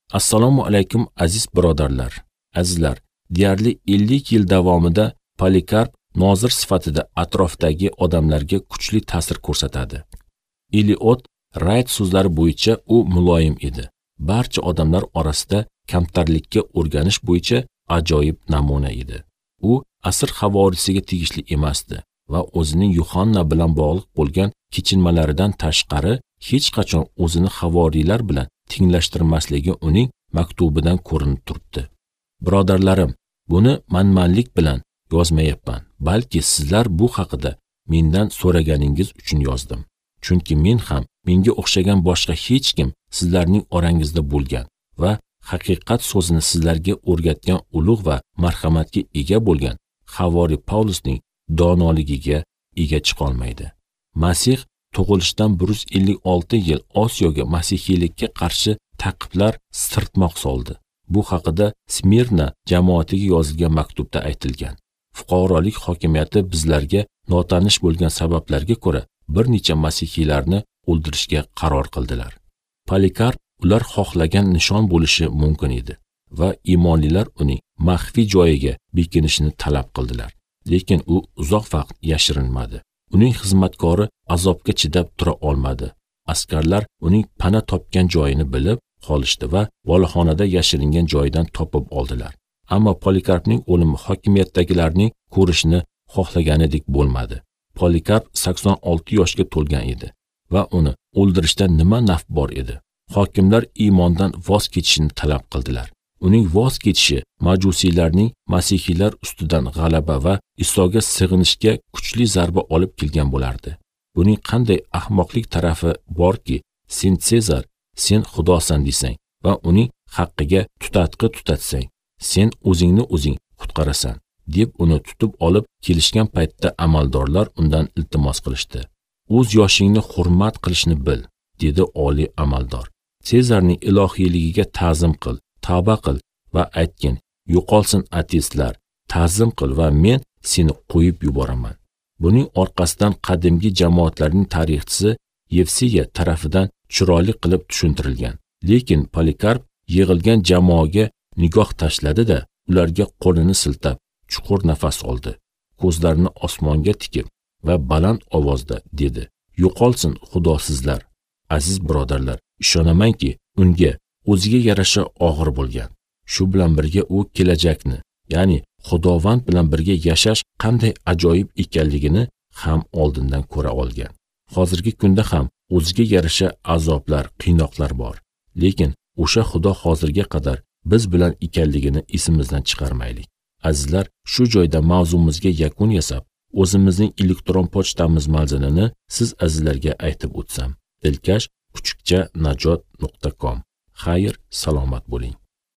Assalomu alaykum aziz birodarlar. Azizlar, deyarli 50 yil davomida Polikarp nozir sifatida atrofdagi odamlarga kuchli ta'sir ko'rsatadi. Eliot Wright so'zlari bo'yicha u muloyim edi. Barcha odamlar orasida kamtarlikka o'rganish bo'yicha ajoyib namuna edi. U asr havorisiga tegishli emasdi va o'zining Yuhanna bilan bog'liq bo'lgan kechinmalaridan tashqari hech qachon o'zini havoriylar bilan tenglashtirmasligi uning maktubidan ko'rinib turibdi. Birodarlarim, buni manmanlik bilan yozmayapman, balki sizlar bu haqida mendan so'raganingiz uchun yozdim. Chunki men ham menga o'xshagan boshqa hech kim sizlarning orangizda bo'lgan va haqiqat so'zini sizlarga o'rgatgan ulug' va marhamatga ega bo'lgan havoriy Pavlusning donoligiga ega chiqolmaydi. Masih tug'ilishidan 156 yil Osiyoga masihiylikka qarshi ta'qiblar sirtmoq soldi. Bu haqida Smirna jamoatiga yozilgan maktubda aytilgan. Fuqarolik hokimiyati bizlarga notanish bo'lgan sabablarga ko'ra bir necha masihiylarni o'ldirishga qaror qildilar. Polikarp ular xohlagan nishon bo'lishi mumkin edi va imonlilar uning maxfiy joyiga bekinishini talab qildilar. Lekin u uzoq vaqt yashirinmadi. Uning xizmatkori azobga chidab tura olmadi. Askarlar uning pana topgan joyini bilib qolishdi va boloxonada yashiringan joyidan topib oldilar. Ammo Polikarpning o'limi hokimiyatdagilarning ko'rishni xohlaganidek bo'lmadi. Polikarp 86 yoshga to'lgan edi va uni o'ldirishdan nima naf bor edi? Hokimlar iymondan voz kechishini talab qildilar. Uning voz kechishi majusiylarning masihiylar ustidan g'alaba va Isoga sig'inishga kuchli zarba olib kelgan bo'lardi. Buning qanday ahmoqlik tarafi borki, sen Sezar, sen xudosan desang va uning haqqiga tutatqi tutatsang, sen o'zingni o'zing qutqarasan, deb uni tutib olib kelishgan paytda amaldorlar undan iltimos qilishdi. O'z yoshingni hurmat qilishni bil, dedi oliy amaldor. Sezarning ilohiyligiga ta'zim qil, tavba qil va aytgin, yo'qolsin ateistlar, ta'zim qil va men seni qo'yib yuboraman. Buning orqasidan qadimgi jamoatlarning tarixchisi Yevsiya tarafidan chiroyli qilib tushuntirilgan. Lekin Polikarp yig'ilgan jamoaga nigoh tashladi-da, ularga qo'lini siltab, chuqur nafas oldi. Ko'zlarini osmonga tikib va baland ovozda dedi: "Yo'qolsin xudosizlar, aziz birodarlar, ishonamanki, unga o'ziga yarasha og'ir bo'lgan. Shu bilan birga u kelajakni, ya'ni Xudovand bilan birga yashash qanday ajoyib ekanligini ham oldindan ko'ra olgan. Hozirgi kunda ham o'ziga yarasha azoblar, qiynoqlar bor. Lekin o'sha Xudo hozirga qadar biz bilan ekanligini esimizdan chiqarmaylik. Azizlar, shu joyda mavzumizga yakun yasab, o'zimizning elektron pochtamiz manzilini siz azizlarga aytib o'tsam. dilkash_najot.com. Xayr, salomat bo'ling.